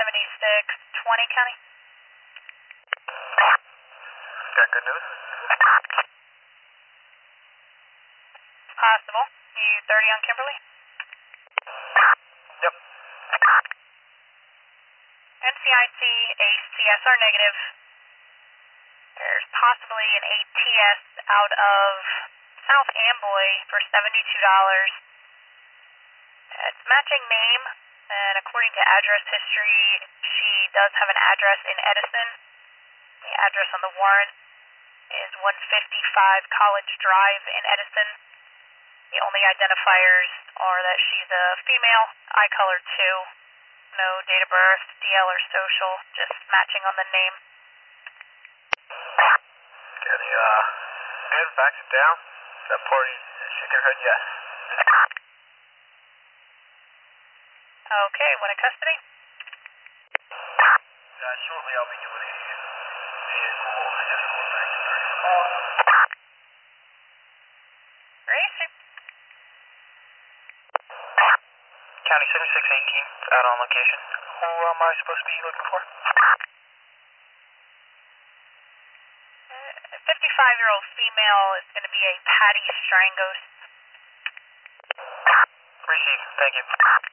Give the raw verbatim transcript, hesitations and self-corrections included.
seventy-six twenty County. Got good news? Possible. You thirty on Kimberly? Yep. N C I C, A C S R negative. There's possibly an A T S out of South Amboy for seventy-two dollars. It's matching name, and according to address history, she does have an address in Edison. The address on the warrant is one fifty-five College Drive in Edison. The only identifiers are that she's a female, eye color two, no date of birth, D L or social, just matching on the name. Got any, uh, good, backs it down? That party shaking her head yes. Okay, when in custody? Uh, shortly I'll be doing a vehicle escort back to her. Gracie. County seventy-six eighteen, out on location. Who am I supposed to be looking for? fifty-five-year-old female is going to be a Patty Strangos. Received, thank you.